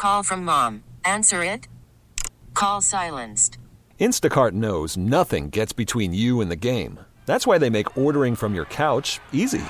Call from mom. Answer it. Call silenced. Instacart knows nothing gets between you and the game. That's why they make ordering from your couch easy.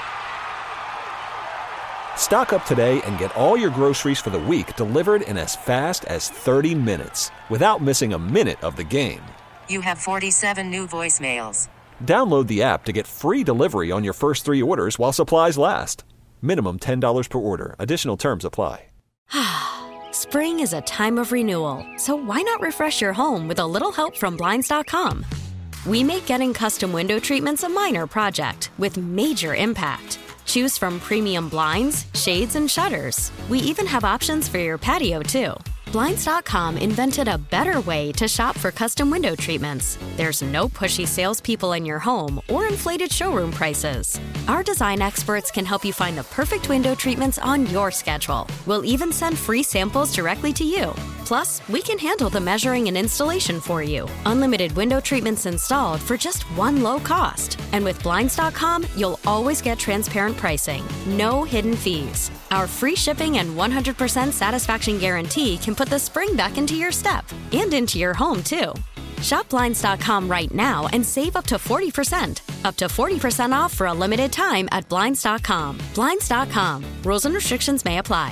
Stock up today and get all your groceries for the week delivered in as fast as 30 minutes without missing a minute of the game. You have 47 new voicemails. Download the app to get free delivery on your first 3 orders while supplies last. Minimum $10 per order. Additional terms apply. Spring is a time of renewal, so why not refresh your home with a little help from Blinds.com? We make getting custom window treatments a minor project with major impact. Choose from premium blinds, shades, and shutters. We even have options for your patio, too. Blinds.com invented a better way to shop for custom window treatments. There's no pushy salespeople in your home or inflated showroom prices. Our design experts can help you find the perfect window treatments on your schedule. We'll even send free samples directly to you. Plus, we can handle the measuring and installation for you. Unlimited window treatments installed for just one low cost. And with Blinds.com, you'll always get transparent pricing. No hidden fees. Our free shipping and 100% satisfaction guarantee can put the spring back into your step and into your home, too. Shop Blinds.com right now and save up to 40%. Up to 40% off for a limited time at Blinds.com. Blinds.com. Rules and restrictions may apply.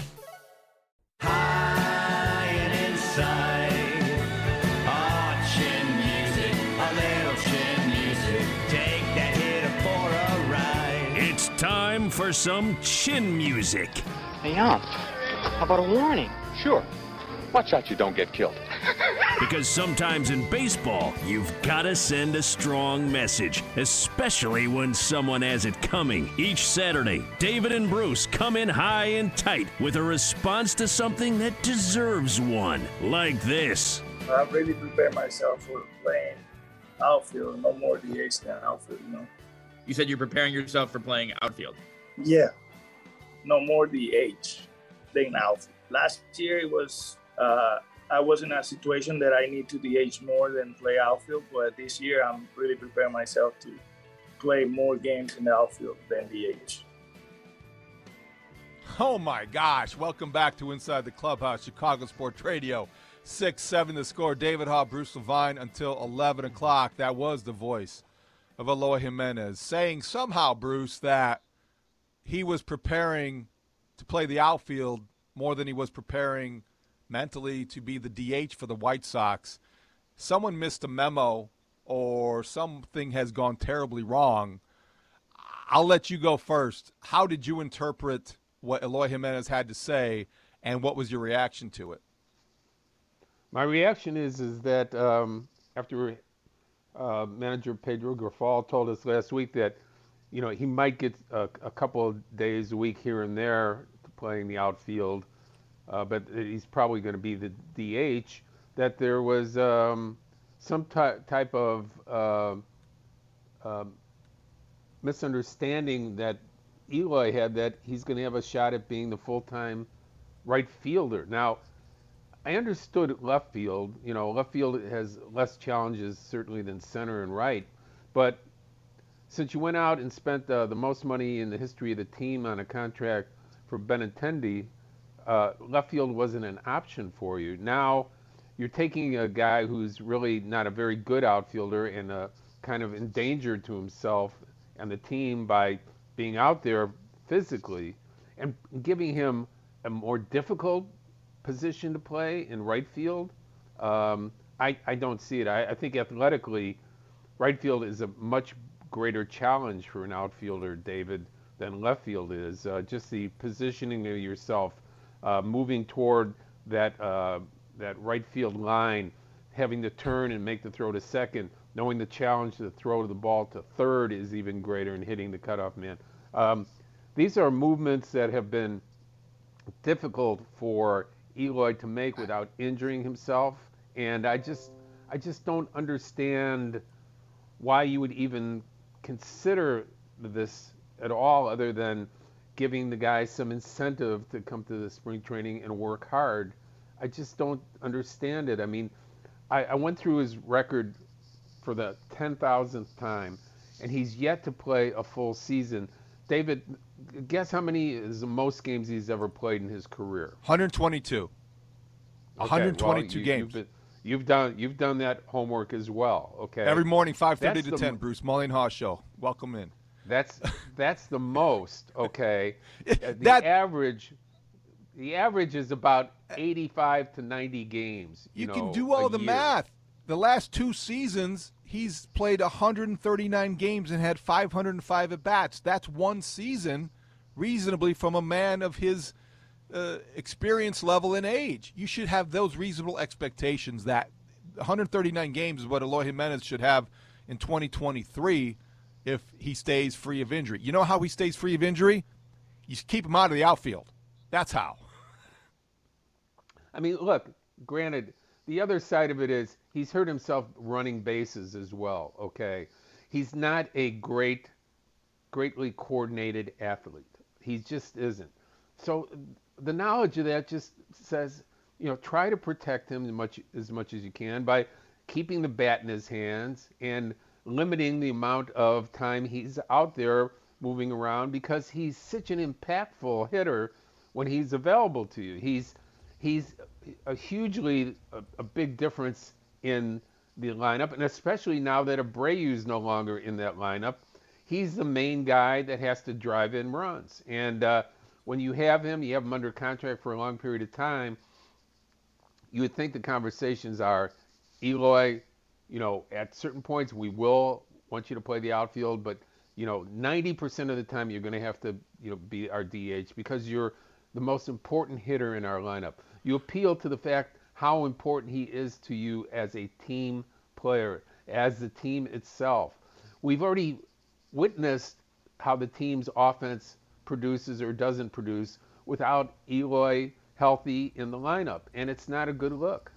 High and inside, chin music, a little chin music. Take that hitter for a ride. It's time for some chin music. Hey, Ump, how about a warning? Sure. Watch out you don't get killed. Because sometimes in baseball, you've got to send a strong message, especially when someone has it coming. Each Saturday, David and Bruce come in high and tight with a response to something that deserves one, like this. I really prepared myself for playing outfield, no more DH than outfield, You said you're preparing yourself for playing outfield. Yeah, no more DH than outfield. Last year it was, I was in a situation that I need to DH more than play outfield, but this year I'm really preparing myself to play more games in the outfield than DH. Oh my gosh, welcome back to Inside the Clubhouse, Chicago Sports Radio, 6-7 the score. David Haugh, Bruce Levine until 11 o'clock. That was the voice of Eloy Jimenez saying somehow, Bruce, that he was preparing to play the outfield more than he was preparing mentally to be the DH for the White Sox. Someone missed a memo or something has gone terribly wrong. I'll let you go first. How did you interpret what Eloy Jimenez had to say, and what was your reaction to it? My reaction is that after manager Pedro Grifol told us last week that, he might get a couple of days a week here and there playing the outfield, but he's probably going to be the DH, that there was some type of misunderstanding that Eloy had, that he's going to have a shot at being the full-time right fielder. Now, I understood left field. Left field has less challenges certainly than center and right, but since you went out and spent the most money in the history of the team on a contract for Benintendi, left field wasn't an option for you. Now you're taking a guy who's really not a very good outfielder and kind of endangered to himself and the team by being out there physically, and giving him a more difficult position to play in right field. I don't see it. I think athletically, right field is a much greater challenge for an outfielder, David, than left field is. Just the positioning of yourself, moving toward that right field line, having to turn and make the throw to second, knowing the challenge to throw the ball to third is even greater, and hitting the cutoff man. These are movements that have been difficult for Eloy to make without injuring himself, and I just don't understand why you would even consider this at all, other than giving the guy some incentive to come to the spring training and work hard. I just don't understand it. I mean, I went through his record for the 10,000th time, and he's yet to play a full season. David, guess how many is the most games he's ever played in his career? 122. 122 games. You've done that homework as well. Okay. Every morning, 5:30 to 10. Bruce Mullen Haas Show. Welcome in. That's the most. Okay. The average is about 85 to 90 games. You can do all the math. The last 2 seasons, he's played 139 games and had 505 at-bats. That's one season, reasonably, from a man of his experience level and age. You should have those reasonable expectations that 139 games is what Eloy Jimenez should have in 2023 if he stays free of injury. You know how he stays free of injury? You keep him out of the outfield. That's how. I mean, look, granted, the other side of it is he's hurt himself running bases as well, okay? He's not a greatly coordinated athlete. He just isn't. So the knowledge of that just says, try to protect him as much as you can by keeping the bat in his hands and limiting the amount of time he's out there moving around, because he's such an impactful hitter when he's available to you. He's a big difference in the lineup, and especially now that Abreu's no longer in that lineup, he's the main guy that has to drive in runs. And when you have him under contract for a long period of time, you would think the conversations are, Eloy, at certain points we will want you to play the outfield, but 90% of the time you're going to have to be our DH because you're the most important hitter in our lineup. You appeal to the fact how important he is to you as a team player, as the team itself. We've already witnessed how the team's offense produces or doesn't produce without Eloy healthy in the lineup, and it's not a good look.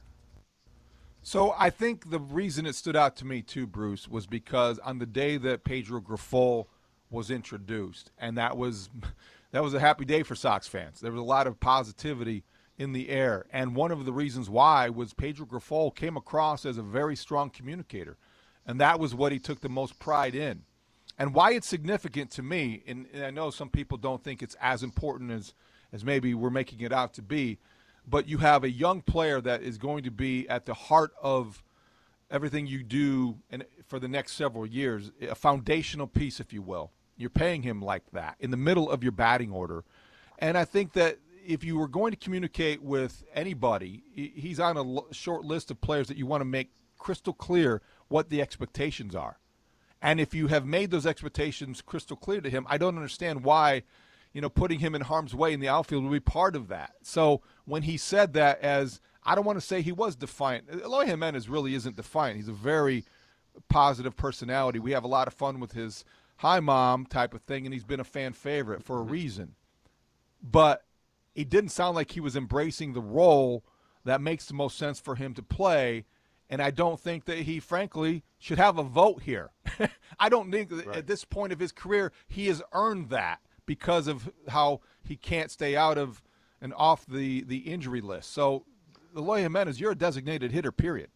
So I think the reason it stood out to me too, Bruce, was because on the day that Pedro Grifol was introduced, and that was a happy day for Sox fans. There was a lot of positivity in the air, and one of the reasons why was Pedro Grifol came across as a very strong communicator, and that was what he took the most pride in. And why it's significant to me, and I know some people don't think it's as important as maybe we're making it out to be, but you have a young player that is going to be at the heart of everything you do for the next several years, a foundational piece, if you will. You're paying him like that in the middle of your batting order. And I think that if you were going to communicate with anybody, he's on a short list of players that you want to make crystal clear what the expectations are. And if you have made those expectations crystal clear to him, I don't understand why putting him in harm's way in the outfield would be part of that. So when he said that, I don't want to say he was defiant. Eloy Jimenez really isn't defiant. He's a very positive personality. We have a lot of fun with his hi, Mom type of thing, and he's been a fan favorite for a reason. But it didn't sound like he was embracing the role that makes the most sense for him to play, and I don't think that he, frankly, should have a vote here. I don't think that at this point of his career he has earned that because of how he can't stay out of and off the injury list. So, Eloy Jimenez, you're a designated hitter, period.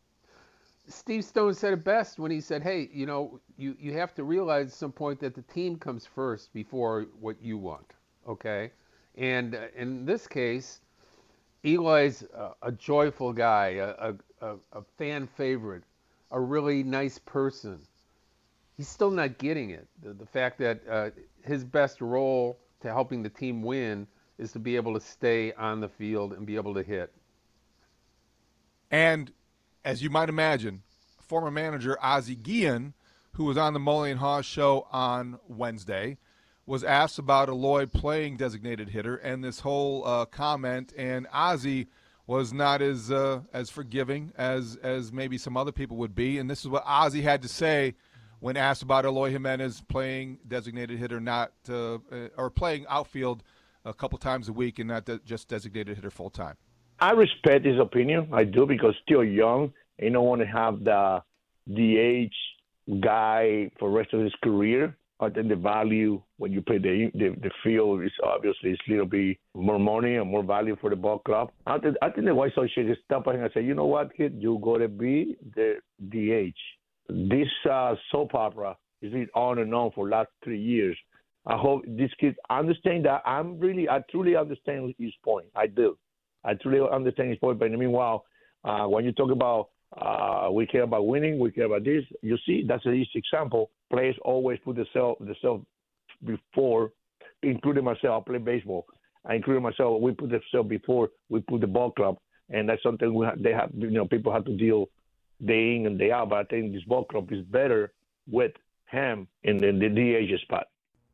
Steve Stone said it best when he said, hey, you have to realize at some point that the team comes first before what you want, okay? And in this case, Eloy's a joyful guy, a fan favorite, a really nice person. He's still not getting it. The fact that his best role to helping the team win is to be able to stay on the field and be able to hit. And as you might imagine, former manager Ozzie Guillen, who was on the Mully and Haas show on Wednesday, was asked about Eloy playing designated hitter and this whole comment, and Ozzie was not as forgiving as maybe some other people would be. And this is what Ozzie had to say when asked about Eloy Jimenez playing designated hitter, or playing outfield a couple times a week and not just designated hitter full time. I respect his opinion. I do, because still young. You don't want to have the DH guy for the rest of his career. I think the value when you play the field is obviously a little bit more money and more value for the ball club. I think the White Sox should stop and say, you know what, kid, you got to be the DH. This soap opera is been on and on for the last 3 years. I hope these kids understand that. I truly understand his point. I do. I truly understand his point. But meanwhile, when you talk about we care about winning, we care about this, you see, that's an easy example. Players always put themselves before, including myself. I play baseball. I included myself. We put themselves before we put the ball club, and that's something people have to deal day in and day out. But I think this ball club is better with him in the DH spot.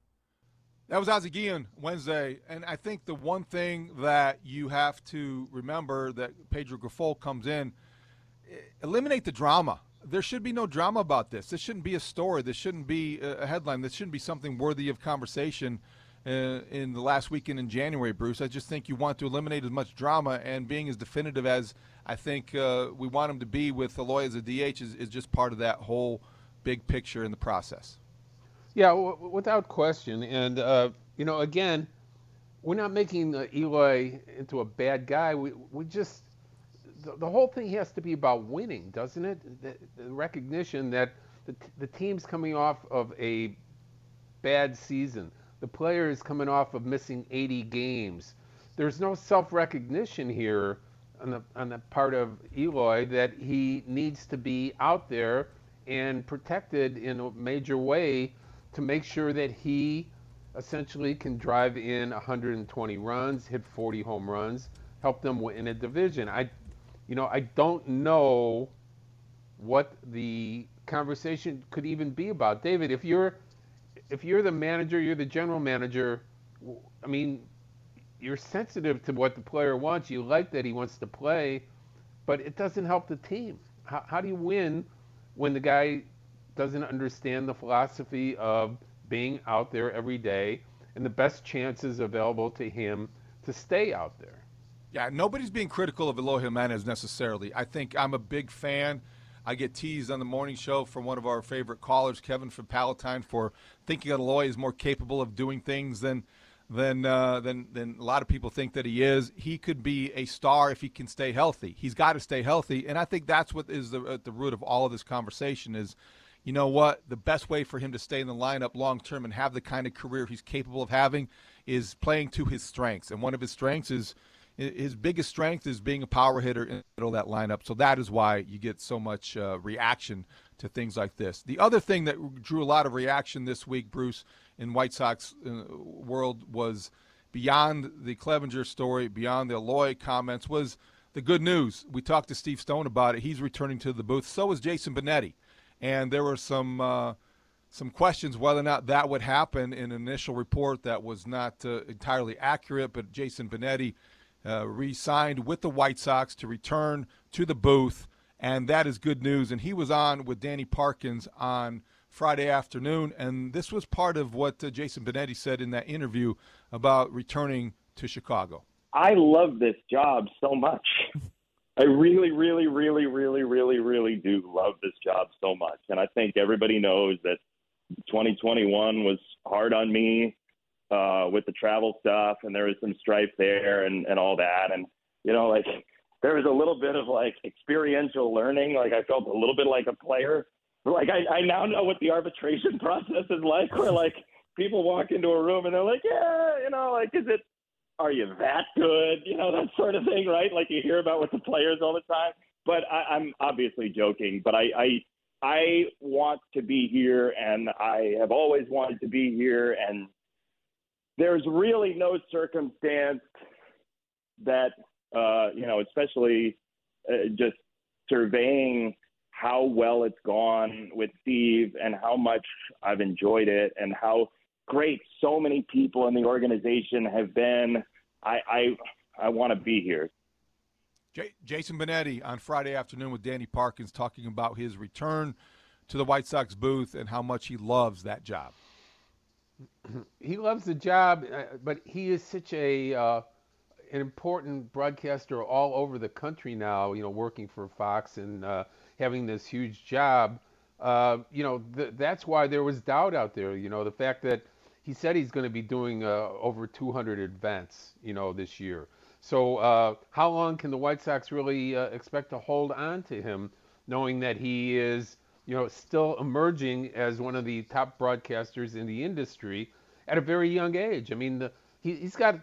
That was Ozzie Guillen Wednesday, and I think the one thing that you have to remember that Pedro Grifol comes in, eliminate the drama. There should be no drama about this. This shouldn't be a story. This shouldn't be a headline. This shouldn't be something worthy of conversation in the last weekend in January, Bruce. I just think you want to eliminate as much drama, and being as definitive as I think we want him to be with Eloy as a DH is just part of that whole big picture in the process. Yeah, without question. And, again, we're not making Eloy into a bad guy. We just – the whole thing has to be about winning, doesn't it? The recognition that the team's coming off of a bad season. The player is coming off of missing 80 games. There's no self-recognition here on the part of Eloy that he needs to be out there and protected in a major way to make sure that he essentially can drive in 120 runs, hit 40 home runs, help them win a division. I don't know what the conversation could even be about. David, if you're the manager, you're the general manager, I mean, you're sensitive to what the player wants. You like that he wants to play, but it doesn't help the team. How do you win when the guy doesn't understand the philosophy of being out there every day and the best chances available to him to stay out there? Yeah, nobody's being critical of Eloy Jimenez necessarily. I think I'm a big fan. I get teased on the morning show from one of our favorite callers, Kevin from Palatine, for thinking Eloy is more capable of doing things than a lot of people think that he is. He could be a star if he can stay healthy. He's got to stay healthy, and I think that's what is at the root of all of this conversation is, you know what, the best way for him to stay in the lineup long term and have the kind of career he's capable of having is playing to his strengths. And one of his strengths is his biggest strength is being a power hitter in the middle of that lineup. So that is why you get so much reaction to things like this. The other thing that drew a lot of reaction this week, Bruce, in White Sox world was beyond the Clevenger story, beyond the Eloy comments, was the good news. We talked to Steve Stone about it. He's returning to the booth. So is Jason Benetti. And there were some questions whether or not that would happen in an initial report that was not entirely accurate, but Jason Benetti re-signed with the White Sox to return to the booth, and that is good news. And he was on with Danny Parkins on Friday afternoon, and this was part of what Jason Benetti said in that interview about returning to Chicago. I love this job so much. I really, really, really, really, really, really do love this job so much. And I think everybody knows that 2021 was hard on me with the travel stuff, and there was some strife there and all that. And, there was a little bit of, experiential learning. I felt a little bit like a player. I now know what the arbitration process is like, where, people walk into a room and they're like, yeah, are you that good? That sort of thing, right? You hear about with the players all the time. But I'm obviously joking. But I want to be here, and I have always wanted to be here. And there's really no circumstance that, especially just surveying how well it's gone with Steve and how much I've enjoyed it and how great so many people in the organization have been. I want to be here. Jason Benetti on Friday afternoon with Danny Parkins talking about his return to the White Sox booth and how much he loves that job. He loves the job, but he is such an important broadcaster all over the country now, working for Fox and having this huge job. That's why there was doubt out there, the fact that he said he's going to be doing over 200 events, this year. So how long can the White Sox really expect to hold on to him, knowing that he is, still emerging as one of the top broadcasters in the industry at a very young age? I mean, he's got,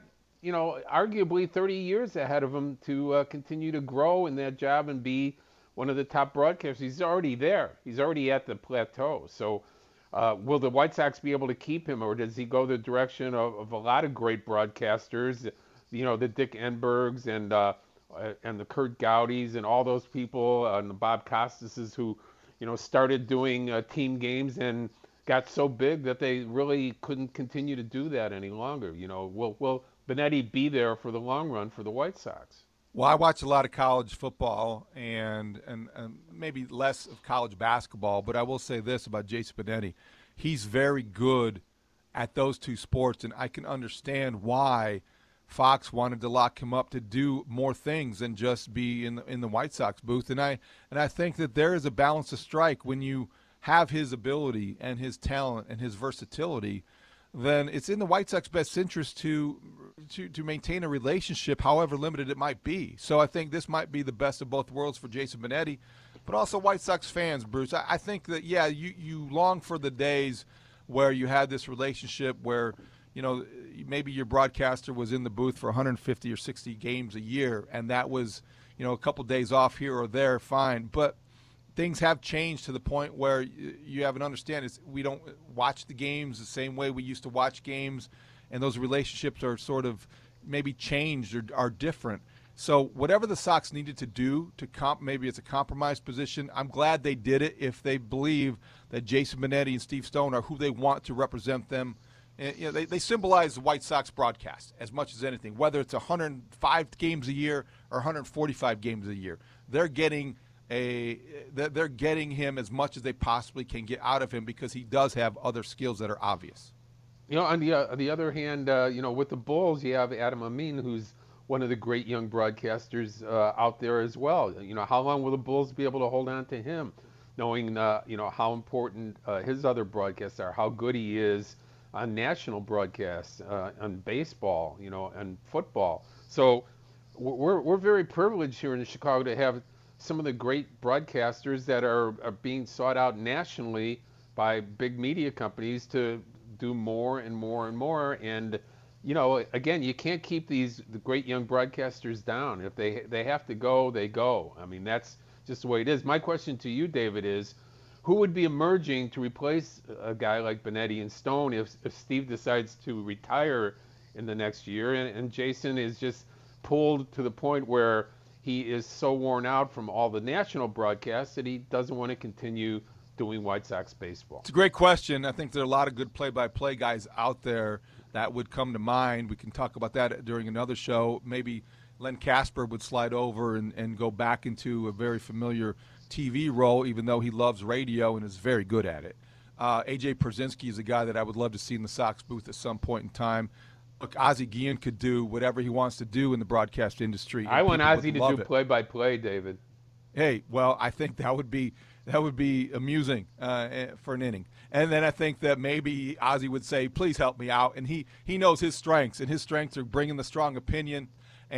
arguably 30 years ahead of him to continue to grow in that job and be one of the top broadcasters. He's already there. He's already at the plateau. So will the White Sox be able to keep him, or does he go the direction of a lot of great broadcasters, the Dick Enbergs and the Kurt Gowdies and all those people, and the Bob Costases who, started doing team games and got so big that they really couldn't continue to do that any longer. Will Benetti be there for the long run for the White Sox? Well, I watch a lot of college football and maybe less of college basketball, but I will say this about Jason Benetti. He's very good at those two sports, and I can understand why Fox wanted to lock him up to do more things than just be in the White Sox booth. And I think that there is a balance to strike when you have his ability and his talent and his versatility. Then it's in the White Sox best interest to maintain a relationship, however limited it might be. So I think this might be the best of both worlds for Jason Benetti, but also White Sox fans, Bruce. I think that, yeah, you long for the days where you had this relationship where, maybe your broadcaster was in the booth for 150 or 60 games a year, and that was, a couple days off here or there, fine. But things have changed to the point where you have an understanding. We don't watch the games the same way we used to watch games, and those relationships are sort of maybe changed or are different. So whatever the Sox needed to do to maybe it's a compromise position, I'm glad they did it if they believe that Jason Benetti and Steve Stone are who they want to represent them. And, they symbolize the White Sox broadcast as much as anything, whether it's 105 games a year or 145 games a year. They're getting him as much as they possibly can get out of him because he does have other skills that are obvious. On the other hand, with the Bulls, you have Adam Amin, who's one of the great young broadcasters out there as well. How long will the Bulls be able to hold on to him, knowing how important his other broadcasts are, how good he is on national broadcasts, on baseball, and football. So we're very privileged here in Chicago to have some of the great broadcasters that are being sought out nationally by big media companies to do more and more and more. And, again, you can't keep the great young broadcasters down. If they have to go, they go. I mean, that's just the way it is. My question to you, David, is who would be emerging to replace a guy like Benetti and Stone if Steve decides to retire in the next year and Jason is just pulled to the point where he is so worn out from all the national broadcasts that he doesn't want to continue doing White Sox baseball? It's a great question. I think there are a lot of good play-by-play guys out there that would come to mind. We can talk about that during another show. Maybe Len Casper would slide over and go back into a very familiar TV role, even though he loves radio and is very good at it. A.J. Pierzynski is a guy that I would love to see in the Sox booth at some point in time. Look, Ozzie Guillen could do whatever he wants to do in the broadcast industry. I want Ozzie to do play-by-play, David. Hey, well, I think that would be amusing for an inning. And then I think that maybe Ozzie would say, please help me out. And he knows his strengths, and his strengths are bringing the strong opinion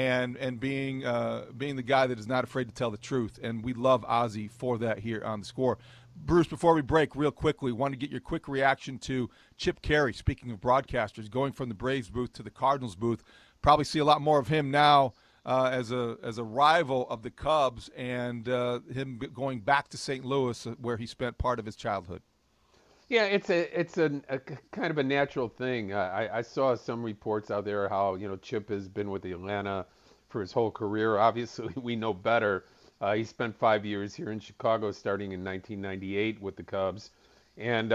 and being the guy that is not afraid to tell the truth. And we love Ozzie for that here on The Score. Bruce, before we break real quickly, want to get your quick reaction to Chip Caray, speaking of broadcasters, going from the Braves booth to the Cardinals booth. Probably see a lot more of him now as a rival of the Cubs, and him going back to St. Louis where he spent part of his childhood. Yeah, it's a kind of a natural thing. I saw some reports out there how Chip has been with the Atlanta for his whole career. Obviously, we know better. He spent 5 years here in Chicago, starting in 1998 with the Cubs, and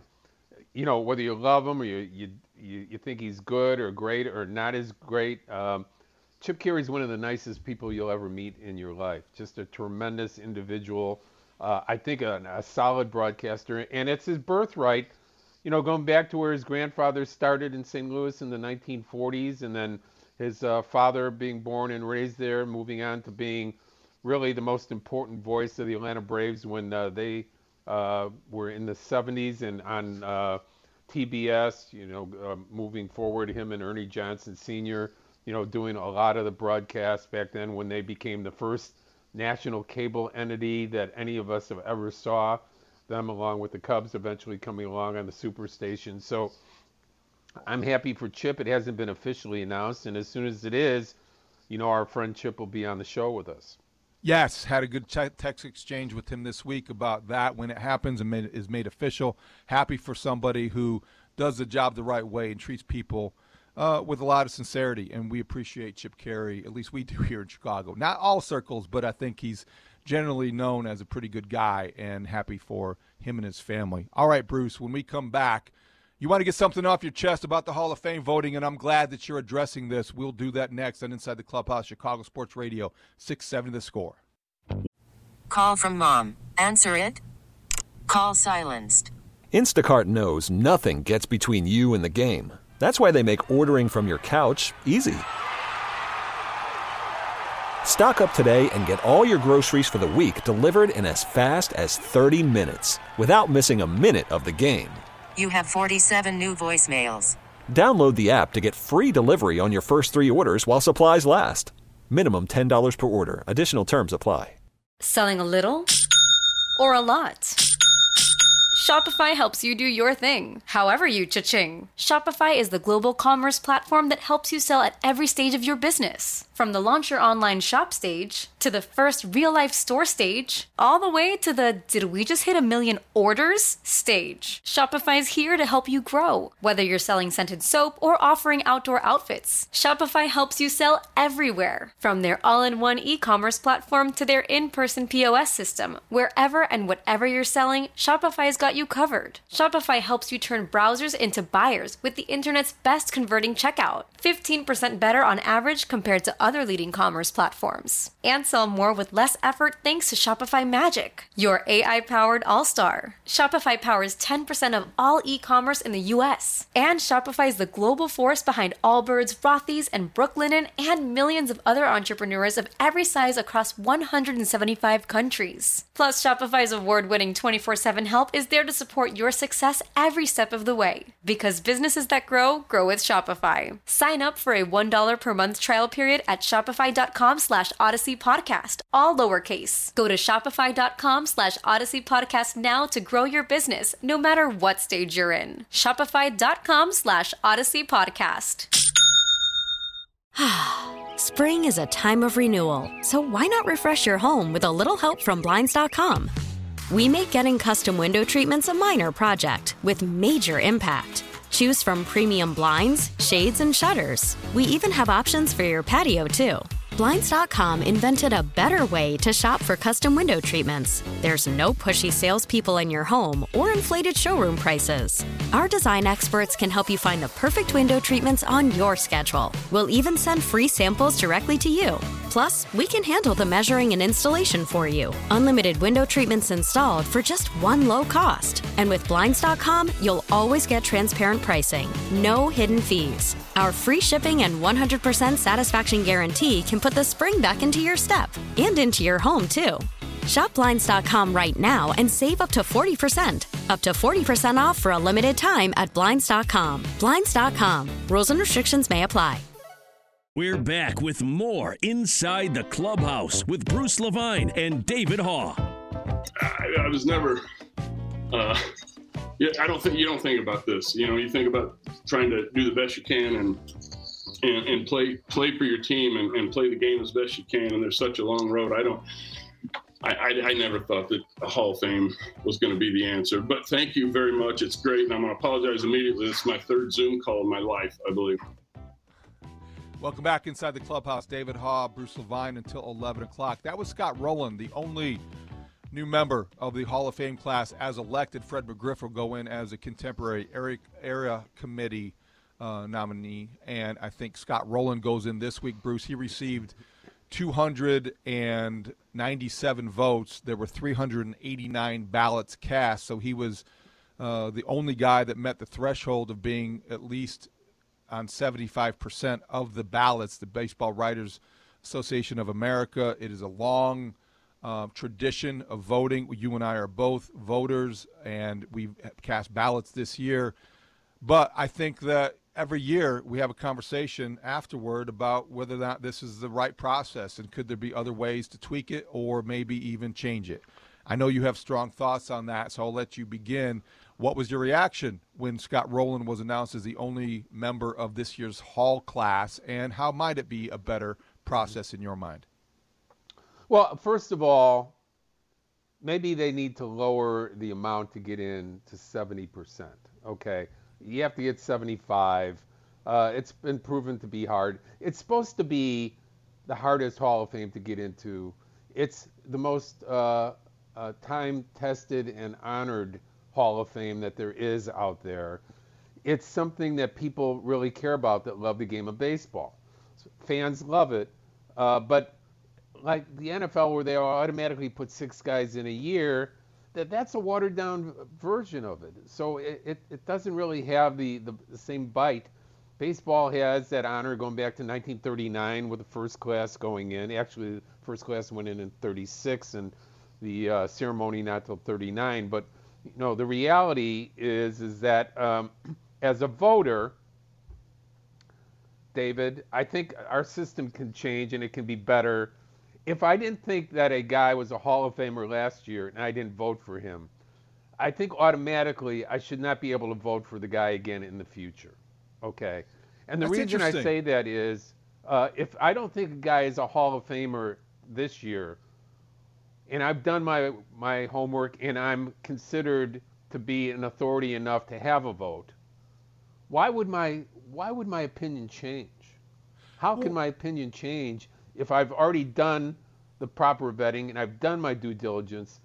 whether you love him or you think he's good or great or not as great, Chip Caray is one of the nicest people you'll ever meet in your life. Just a tremendous individual. I think a solid broadcaster, and it's his birthright. Going back to where his grandfather started in St. Louis in the 1940s, and then his father being born and raised there, moving on to being really the most important voice of the Atlanta Braves when they were in the 70s and on TBS, moving forward, him and Ernie Johnson Sr., doing a lot of the broadcasts back then when they became the first national cable entity that any of us have ever saw, them along with the Cubs eventually coming along on the Superstation. So I'm happy for Chip. It hasn't been officially announced, and as soon as it is, our friend Chip will be on the show with us. Yes, had a good text exchange with him this week about that when it happens and is made official. Happy for somebody who does the job the right way and treats people with a lot of sincerity, and we appreciate Chip Caray, at least we do here in Chicago. Not all circles, but I think he's generally known as a pretty good guy, and happy for him and his family. All right, Bruce, when we come back, you want to get something off your chest about the Hall of Fame voting, and I'm glad that you're addressing this. We'll do that next on Inside the Clubhouse, Chicago Sports Radio, 670 The Score. Call from mom. Answer it. Call silenced. Instacart knows nothing gets between you and the game. That's why they make ordering from your couch easy. Stock up today and get all your groceries for the week delivered in as fast as 30 minutes without missing a minute of the game. You have 47 new voicemails. Download the app to get free delivery on your first 3 orders while supplies last. Minimum $10 per order. Additional terms apply. Selling a little or a lot? Shopify helps you do your thing, however you cha-ching. Shopify is the global commerce platform that helps you sell at every stage of your business. From the launch your online shop stage, to the first real-life store stage, all the way to the did we just hit 1 million orders stage. Shopify's here to help you grow. Whether you're selling scented soap or offering outdoor outfits, Shopify helps you sell everywhere. From their all-in-one e-commerce platform to their in-person POS system, wherever and whatever you're selling, Shopify's got you covered. Shopify helps you turn browsers into buyers with the internet's best converting checkout. 15% better on average compared to other leading commerce platforms. And sell more with less effort thanks to Shopify Magic, your AI-powered all-star. Shopify powers 10% of all e-commerce in the U.S. And Shopify is the global force behind Allbirds, Rothy's, and Brooklinen, and millions of other entrepreneurs of every size across 175 countries. Plus, Shopify's award-winning 24/7 help is there to support your success every step of the way. Because businesses that grow with Shopify. Sign up for a $1 per month trial period at shopify.com/Odyssey Podcast, all lowercase. Go to shopify.com/Odyssey Podcast now to grow your business, no matter what stage you're in. Shopify.com/Odyssey Podcast. Spring is a time of renewal, so why not refresh your home with a little help from Blinds.com? We make getting custom window treatments a minor project with major impact. Choose from premium blinds, shades, and shutters. We even have options for your patio, too. Blinds.com invented a better way to shop for custom window treatments. There's no pushy salespeople in your home or inflated showroom prices. Our design experts can help you find the perfect window treatments on your schedule. We'll even send free samples directly to you. Plus, we can handle the measuring and installation for you. Unlimited window treatments installed for just one low cost. And with Blinds.com, you'll always get transparent pricing. No hidden fees. Our free shipping and 100% satisfaction guarantee can put the spring back into your step and into your home, too. Shop Blinds.com right now and save up to 40%. Up to 40% off for a limited time at Blinds.com. Blinds.com. Rules and restrictions may apply. We're back with more Inside the Clubhouse with Bruce Levine and David Haugh. I was never... I don't think you don't think about this. You think about trying to do the best you can and play for your team and play the game as best you can. And there's such a long road. I never thought that a Hall of Fame was going to be the answer. But thank you very much. It's great, and I'm going to apologize immediately. This is my 3rd Zoom call in my life, I believe. Welcome back Inside the Clubhouse. David Haugh, Bruce Levine until 11 o'clock. That was Scott Rowland, the only new member of the Hall of Fame class as elected. Fred McGriff will go in as a contemporary area committee nominee, and I think Scott Rowland goes in this week. Bruce, he received 297 votes. There were 389 ballots cast, so he was the only guy that met the threshold of being at least on 75% of the ballots. The Baseball Writers Association of America, it is a long tradition of voting. You and I are both voters, and we've cast ballots this year. But I think that every year we have a conversation afterward about whether or not this is the right process and could there be other ways to tweak it or maybe even change it. I know you have strong thoughts on that, so I'll let you begin. What was your reaction when Scott Rowland was announced as the only member of this year's Hall class, and how might it be a better process in your mind? Well, first of all, maybe they need to lower the amount to get in to 70%. Okay, you have to get 75. It's been proven to be hard. It's supposed to be the hardest Hall of Fame to get into. It's the most time-tested and honored Hall of Fame that there is out there. It's something that people really care about that love the game of baseball. Fans love it, but like the NFL, where they automatically put 6 guys in a year, that's a watered-down version of it. So it doesn't really have the same bite. Baseball has that honor going back to 1939 with the first class going in. Actually, the first class went in 36, and the ceremony not till 39. But the reality is that as a voter, David, I think our system can change and it can be better. If I didn't think that a guy was a Hall of Famer last year and I didn't vote for him, I think automatically I should not be able to vote for the guy again in the future. Okay. And the reason I say that is if I don't think a guy is a Hall of Famer this year, and I've done my homework and I'm considered to be an authority enough to have a vote, why would my opinion change? How can my opinion change if I've already done the proper vetting and I've done my due diligence?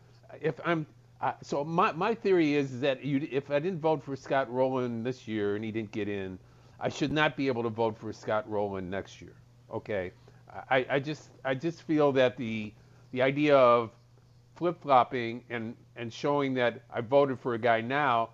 So my theory is that if I didn't vote for Scott Rowland this year and he didn't get in, I should not be able to vote for Scott Rowland next year. Okay, I just feel that the idea of flip-flopping and showing that I voted for a guy now,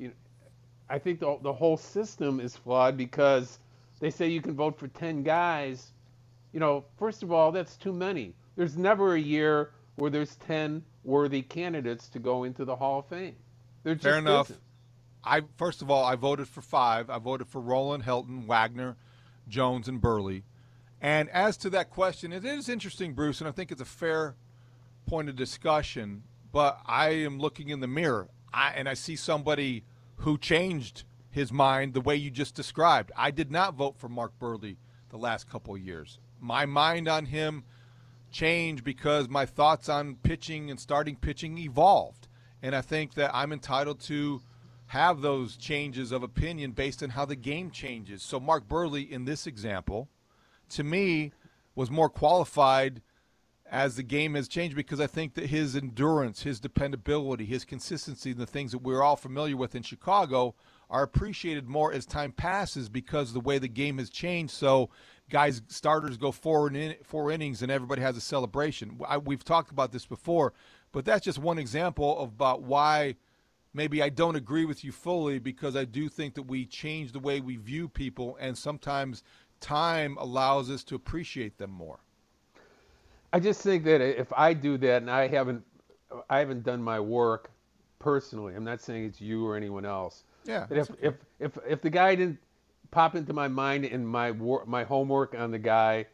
I think the whole system is flawed because they say you can vote for 10 guys. First of all, that's too many. There's never a year where there's 10 worthy candidates to go into the Hall of Fame. Fair enough. First of all, I voted for 5. I voted for Rowland, Helton, Wagner, Jones, and Burley. And as to that question, it is interesting, Bruce, and I think it's a fair point of discussion, but I am looking in the mirror, and I see somebody who changed his mind the way you just described. I did not vote for Mark Burley the last couple of years. My mind on him changed because my thoughts on pitching and starting pitching evolved. And I think that I'm entitled to have those changes of opinion based on how the game changes. So Mark Burley, in this example, to me, was more qualified as the game has changed because I think that his endurance, his dependability, his consistency, the things that we're all familiar with in Chicago are appreciated more as time passes because of the way the game has changed. So starters go 4 innings and everybody has a celebration. We've talked about this before, but that's just one example about why maybe I don't agree with you fully, because I do think that we change the way we view people, and sometimes time allows us to appreciate them more. I just think that if I do that, and I haven't done my work personally, I'm not saying it's you or anyone else. Yeah. But if the guy didn't pop into my mind in my homework on the guy,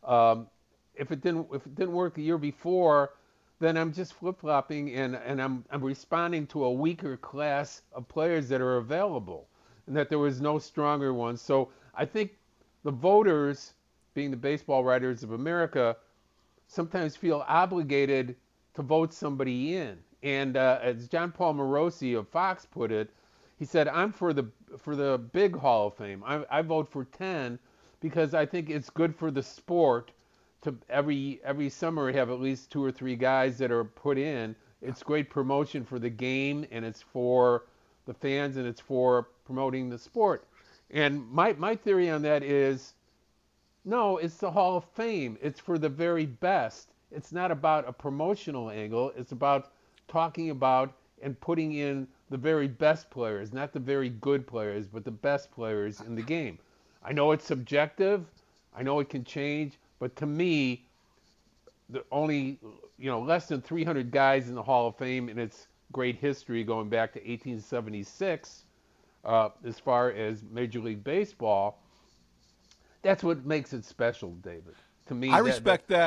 if it didn't work the year before, then I'm just flip-flopping and I'm responding to a weaker class of players that are available, and that there was no stronger ones. So I think the voters, being the Baseball Writers of America, sometimes feel obligated to vote somebody in. And as John Paul Morosi of Fox put it, he said, I'm for the big Hall of Fame. I vote for 10 because I think it's good for the sport to every summer have at least 2 or 3 guys that are put in. It's great promotion for the game, and it's for the fans, and it's for promoting the sport. And my theory on that is, no, it's the Hall of Fame. It's for the very best. It's not about a promotional angle. It's about talking about and putting in the very best players, not the very good players, but the best players in the game. I know it's subjective. I know it can change. But to me, the only less than 300 guys in the Hall of Fame in its great history going back to 1876, as far as Major League Baseball, that's what makes it special, David. To me, I respect that.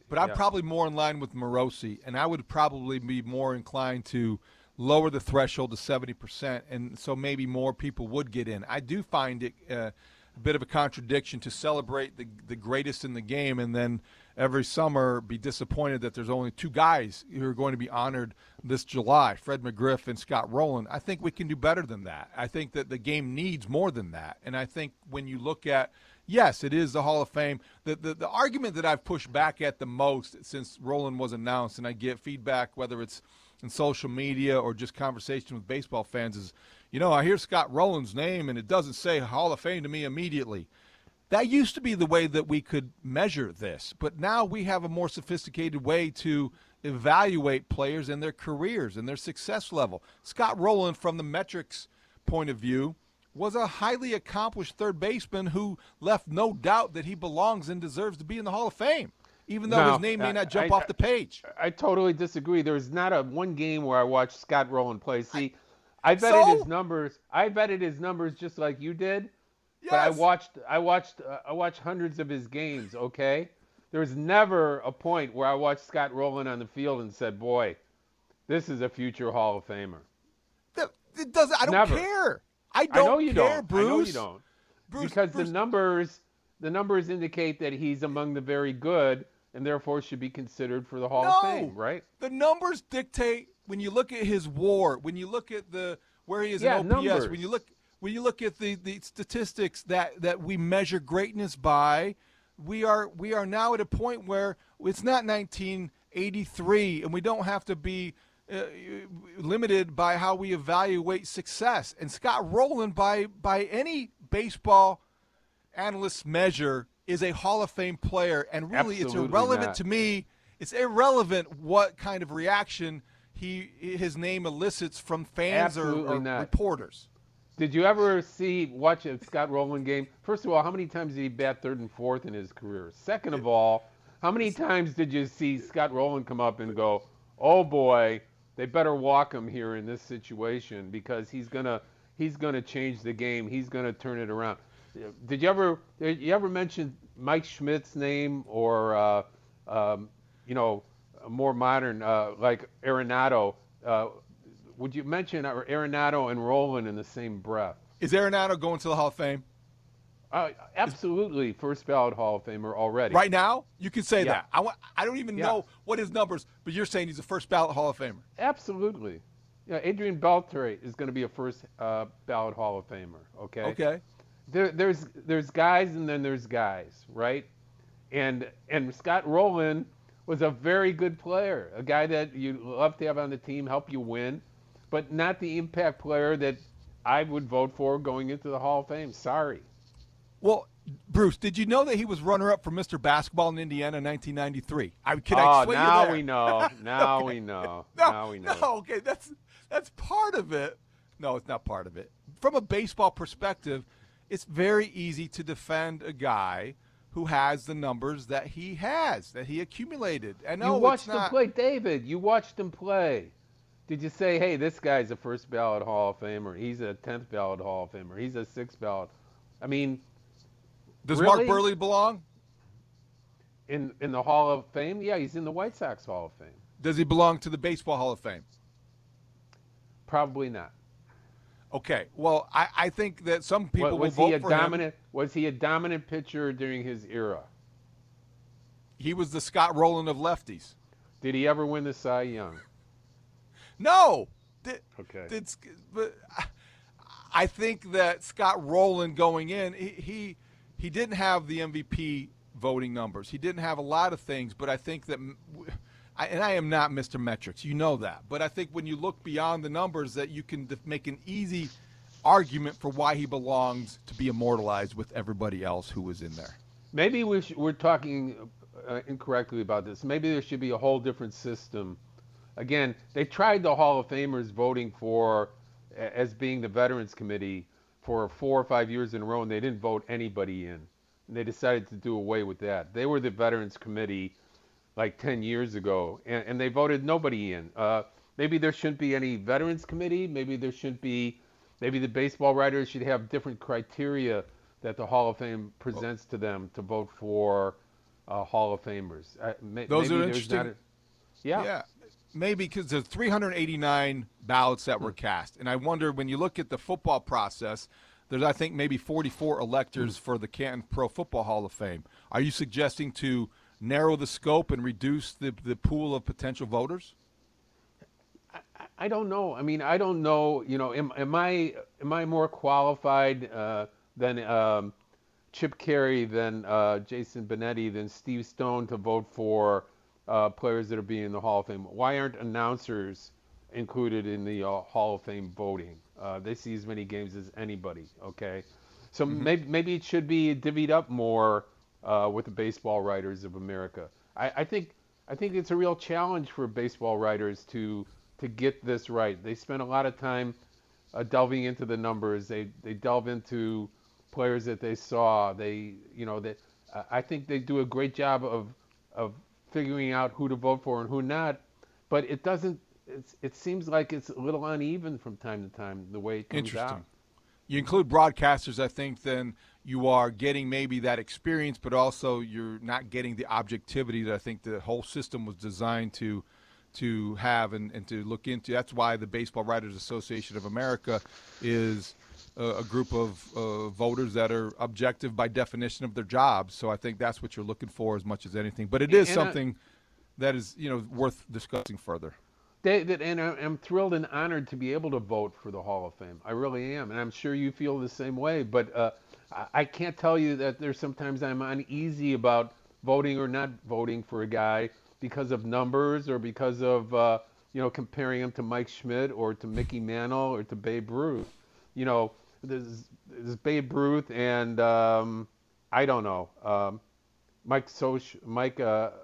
but I'm probably more in line with Morosi, and I would probably be more inclined to lower the threshold to 70%, and so maybe more people would get in. I do find it a bit of a contradiction to celebrate the greatest in the game and then every summer be disappointed that there's only two guys who are going to be honored this July, Fred McGriff and Scott Rowland. I think we can do better than that. I think that the game needs more than that. And I think when you look at, yes, it is the Hall of Fame. The argument that I've pushed back at the most since Rowland was announced, and I get feedback whether it's in social media or just conversation with baseball fans, is, I hear Scott Rowland's name and it doesn't say Hall of Fame to me immediately. That used to be the way that we could measure this, but now we have a more sophisticated way to evaluate players and their careers and their success level. Scott Rowland, from the metrics point of view, was a highly accomplished third baseman who left no doubt that he belongs and deserves to be in the Hall of Fame, even though his name may not jump off the page. I totally disagree. There's not one game where I watched Scott Rowland play. See, I vetted his numbers. I vetted his numbers just like you did. Yes. But I watched hundreds of his games, okay? There's never a point where I watched Scott Rowland on the field and said, boy, this is a future Hall of Famer. It doesn't. I don't care. I know you don't, Bruce. I know you don't. Because the numbers indicate that he's among the very good and therefore should be considered for the Hall of Fame, right? The numbers dictate when you look at his WAR, when you look at where he is in OPS, numbers. When you look at the statistics that we measure greatness by, we are now at a point where it's not 1983, and we don't have to be limited by how we evaluate success. And Scott Rowland, by any baseball analyst's measure, is a Hall of Fame player, and really it's irrelevant to me. It's irrelevant what kind of reaction his name elicits from fans or reporters. Did you ever watch a Scott Rowland game? First of all, how many times did he bat third and fourth in his career? Second of all, how many times did you see Scott Rowland come up and go, oh boy, they better walk him here in this situation because he's gonna change the game. He's gonna turn it around. Did you ever mention Mike Schmidt's name or a more modern like Arenado? Would you mention Arenado and Rowland in the same breath? Is Arenado going to the Hall of Fame? Absolutely, first ballot Hall of Famer already. Right now, you can say that. I don't even know what his numbers, but you're saying he's a first ballot Hall of Famer. Absolutely. Adrian Beltre is going to be a first ballot Hall of Famer. Okay. Okay. There's guys and then there's guys, right? And Scott Rowland was a very good player, a guy that you love to have on the team, help you win, but not the impact player that I would vote for going into the Hall of Fame. Sorry. Well, Bruce, did you know that he was runner-up for Mr. Basketball in Indiana in 1993? Now we know. Now we know. Now we know. No, okay, that's part of it. No, it's not part of it. From a baseball perspective, it's very easy to defend a guy who has the numbers that he has, that he accumulated. And you watched him play, David. You watched him play. Did you say, hey, this guy's a first ballot Hall of Famer, he's a 10th ballot Hall of Famer, he's a 6th ballot? I mean, does really? Mark Burley belong in the Hall of Fame? Yeah, he's in the White Sox Hall of Fame. Does he belong to the Baseball Hall of Fame? Probably not. Okay. Well, I think that some people will vote for him. Was he a dominant pitcher during his era? He was the Scott Rowland of lefties. Did he ever win the Cy Young? No. Okay. But I think that Scott Rowland going in, he didn't have the MVP voting numbers. He didn't have a lot of things, but I think that and I am not Mr. Metrics, you know that. But I think when you look beyond the numbers, that you can make an easy argument for why he belongs to be immortalized with everybody else who was in there. Maybe we're talking incorrectly about this. Maybe there should be a whole different system. Again, they tried the Hall of Famers voting as being the Veterans Committee for 4 or 5 years in a row, and they didn't vote anybody in. And they decided to do away with that. They were the Veterans Committee like 10 years ago, and they voted nobody in. Maybe there shouldn't be any Veterans Committee. Maybe the baseball writers should have different criteria that the Hall of Fame presents to them to vote for Hall of Famers. Those maybe are there's interesting. not Yeah. Maybe because there's 389 ballots that were cast. And I wonder, when you look at the football process, there's, I think, maybe 44 electors for the Canton Pro Football Hall of Fame. Are you suggesting to narrow the scope and reduce the pool of potential voters? I don't know. I mean, I don't know. You know, am I more qualified than Chip Carey, than Jason Benetti, than Steve Stone to vote for players that are being in the Hall of Fame? Why aren't announcers included in the Hall of Fame voting? They see as many games as anybody. Okay, so maybe it should be divvied up more with the baseball writers of America. I think it's a real challenge for baseball writers to get this right. They spend a lot of time delving into the numbers. They delve into players that they saw. I think they do a great job of figuring out who to vote for and who not. But it doesn't. It seems like it's a little uneven from time to time, the way it comes out. You include broadcasters, I think, then you are getting maybe that experience, but also you're not getting the objectivity that I think the whole system was designed to have and to look into. That's why the Baseball Writers Association of America is a group of voters that are objective by definition of their jobs. So I think that's what you're looking for as much as anything. But it is something that is, worth discussing further. David, and I'm thrilled and honored to be able to vote for the Hall of Fame. I really am, and I'm sure you feel the same way. But I can't tell you that there's sometimes I'm uneasy about voting or not voting for a guy because of numbers or because of comparing him to Mike Schmidt or to Mickey Mantle or to Babe Ruth. There's Babe Ruth and I don't know, Mike Soch, Mike.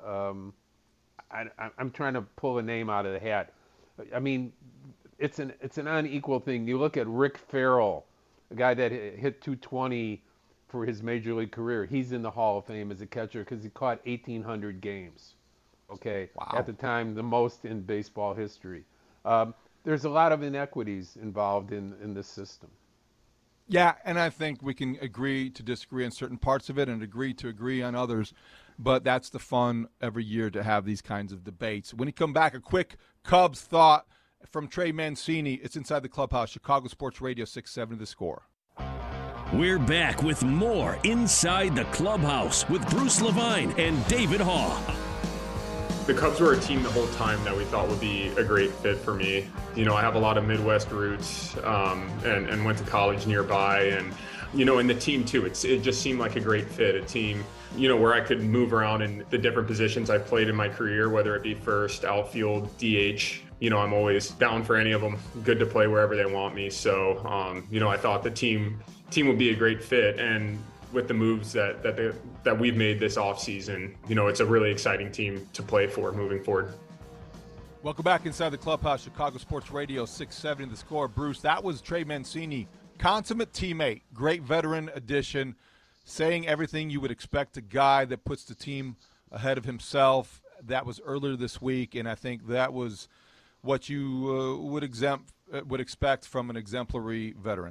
I'm trying to pull a name out of the hat. I mean, it's an unequal thing. You look at Rick Farrell, a guy that hit 220 for his major league career. He's in the Hall of Fame as a catcher because he caught 1,800 games. Okay, wow. At the time, the most in baseball history. There's a lot of inequities involved in this system. Yeah, and I think we can agree to disagree on certain parts of it and agree on others. But that's the fun every year, to have these kinds of debates. When you come back, a quick Cubs thought from Trey Mancini. It's Inside the Clubhouse, Chicago Sports Radio 670 The Score. We're back with more Inside the Clubhouse with Bruce Levine and David Haugh. The Cubs were a team the whole time that we thought would be a great fit for me. I have a lot of Midwest roots and went to college nearby. And, and the team, too, it just seemed like a great fit, a team, where I could move around in the different positions I played in my career, whether it be first, outfield, DH. I'm always down for any of them. Good to play wherever they want me. So, I thought the team would be a great fit. And with the moves that we've made this offseason, it's a really exciting team to play for moving forward. Welcome back Inside the Clubhouse, Chicago Sports Radio 670 The Score. Bruce, that was Trey Mancini, consummate teammate, great veteran addition, saying everything you would expect a guy that puts the team ahead of himself. That was earlier this week, and I think that was what you would expect from an exemplary veteran.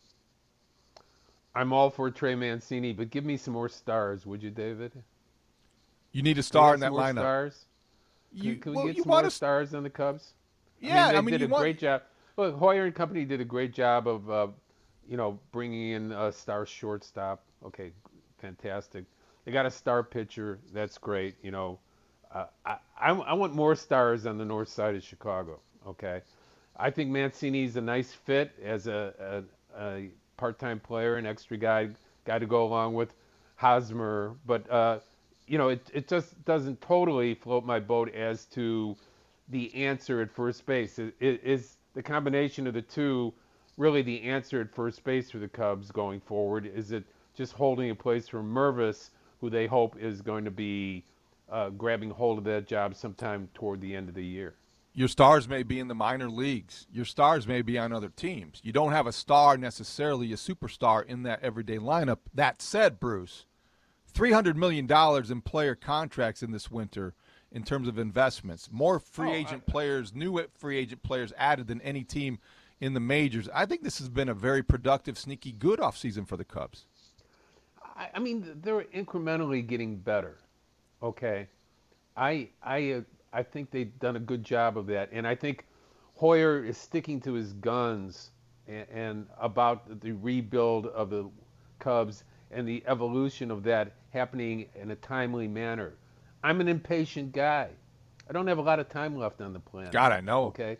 I'm all for Trey Mancini, but give me some more stars, would you, David? You need a star in that lineup. Stars? Can we get some more stars on the Cubs? Yeah, they did a great job. Look, Hoyer and company did a great job of, bringing in a star shortstop. Okay, fantastic. They got a star pitcher. That's great. I want more stars on the north side of Chicago. Okay, I think Mancini's a nice fit as a part-time player, an extra guy to go along with Hosmer, but it just doesn't totally float my boat as to the answer at first base. Is the combination of the two really the answer at first base for the Cubs going forward? Is it just holding a place for Mervis, who they hope is going to be grabbing hold of that job sometime toward the end of the year? Your stars may be in the minor leagues. Your stars may be on other teams. You don't have a star necessarily, a superstar in that everyday lineup. That said, Bruce, $300 million in player contracts in this winter in terms of investments. More free agent players, new free agent players added than any team in the majors. I think this has been a very productive, sneaky good offseason for the Cubs. I mean, they're incrementally getting better. okay, I think they've done a good job of that, and I think Hoyer is sticking to his guns and about the rebuild of the Cubs and the evolution of that happening in a timely manner. I'm an impatient guy. I don't have a lot of time left on the planet. God, I know. Okay.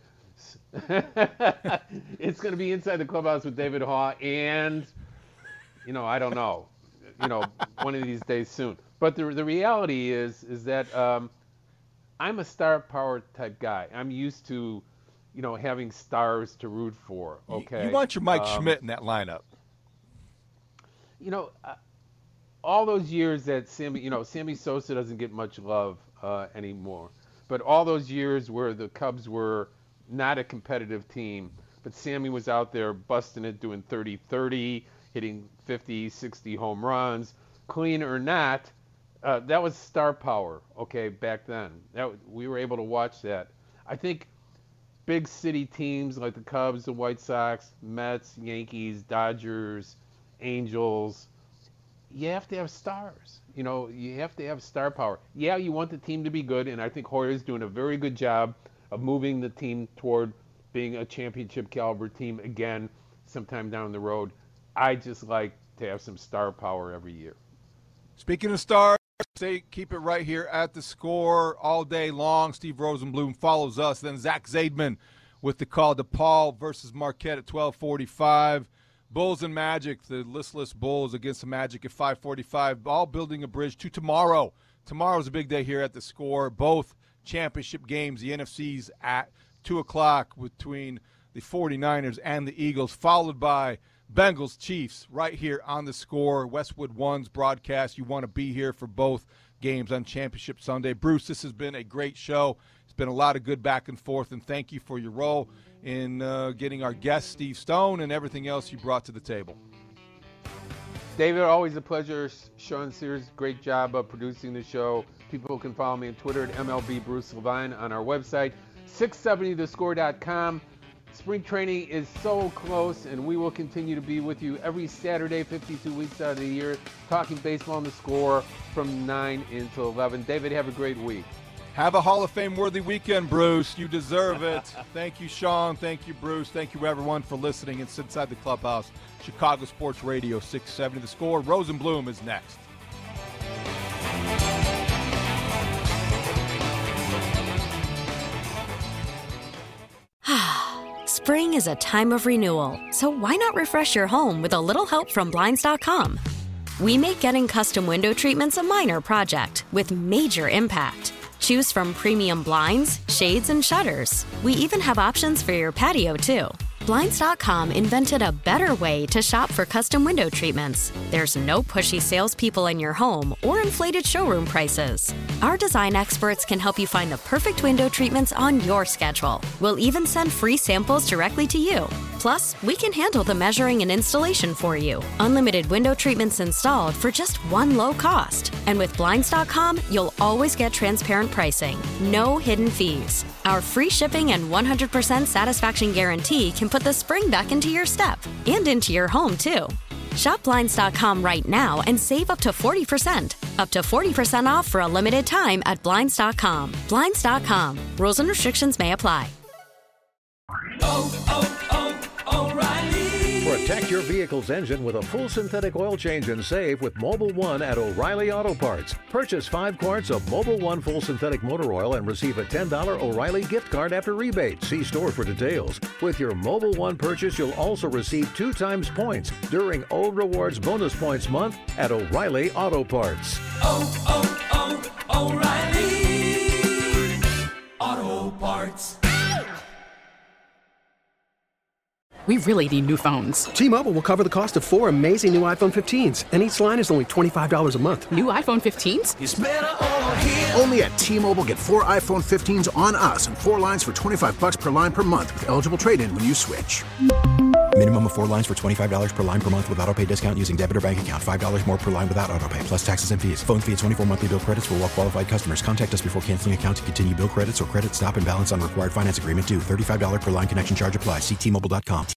It's going to be Inside the Clubhouse with David Haugh and, I don't know, one of these days soon. But the reality is that I'm a star power type guy. I'm used to, having stars to root for. Okay. You want your Mike Schmidt in that lineup. All those years that Sammy Sosa doesn't get much love anymore. But all those years where the Cubs were not a competitive team, but Sammy was out there busting it, doing 30-30, hitting 50, 60 home runs, clean or not, that was star power, okay, back then. We were able to watch that. I think big city teams like the Cubs, the White Sox, Mets, Yankees, Dodgers, Angels, you have to have stars. You have to have star power. Yeah, you want the team to be good, and I think Hoyer's doing a very good job of moving the team toward being a championship caliber team again sometime down the road. I just like to have some star power every year. Speaking of stars, keep it right here at The Score all day long. Steve Rosenbloom follows us. Then Zach Zaidman with the call. DePaul versus Marquette at 12:45. Bulls and Magic, the listless Bulls against the Magic at 5:45. All building a bridge to tomorrow. Tomorrow's a big day here at The Score. Both championship games, the NFC's at 2 o'clock between the 49ers and the Eagles, followed by Bengals Chiefs right here on The Score. Westwood One's broadcast. You want to be here for both games on Championship Sunday. Bruce, this has been a great show. It's been a lot of good back and forth, and thank you for your role in getting our guest, Steve Stone, and everything else you brought to the table. David, always a pleasure. Sean Sears, great job of producing the show. People can follow me on Twitter at MLB Bruce Levine, on our website, 670thescore.com. Spring training is so close, and we will continue to be with you every Saturday, 52 weeks out of the year, talking baseball on The Score from 9 until 11. David, have a great week. Have a Hall of Fame-worthy weekend, Bruce. You deserve it. Thank you, Sean. Thank you, Bruce. Thank you, everyone, for listening. It's Inside the Clubhouse, Chicago Sports Radio 670 The Score. Rosenbloom is next. Spring is a time of renewal, so why not refresh your home with a little help from Blinds.com? We make getting custom window treatments a minor project with major impact. Choose from premium blinds, shades, and shutters. We even have options for your patio, too. Blinds.com invented a better way to shop for custom window treatments. There's no pushy salespeople in your home or inflated showroom prices. Our design experts can help you find the perfect window treatments on your schedule. We'll even send free samples directly to you. Plus, we can handle the measuring and installation for you. Unlimited window treatments installed for just one low cost. And with Blinds.com, you'll always get transparent pricing. No hidden fees. Our free shipping and 100% satisfaction guarantee can put the spring back into your step and into your home, too. Shop Blinds.com right now and save up to 40%. Up to 40% off for a limited time at Blinds.com. Blinds.com. Rules and restrictions may apply. O'Reilly. Protect your vehicle's engine with a full synthetic oil change and save with Mobil 1 at O'Reilly Auto Parts. Purchase 5 quarts of Mobil 1 full synthetic motor oil and receive a $10 O'Reilly gift card after rebate. See store for details. With your Mobil 1 purchase, you'll also receive 2 times points during O Rewards Bonus Points Month at O'Reilly Auto Parts. O'Reilly Auto Parts. We really need new phones. T-Mobile will cover the cost of 4 amazing new iPhone 15s, and each line is only $25 a month. New iPhone 15s? It's better over here. Only at T-Mobile, get 4 iPhone 15s on us and 4 lines for $25 per line per month with eligible trade-in when you switch. Minimum of 4 lines for $25 per line per month with autopay discount using debit or bank account. $5 more per line without autopay, plus taxes and fees. Phone fee at 24 monthly bill credits for well-qualified customers. Contact us before canceling account to continue bill credits or credit stop and balance on required finance agreement due. $35 per line connection charge applies. See T-Mobile.com.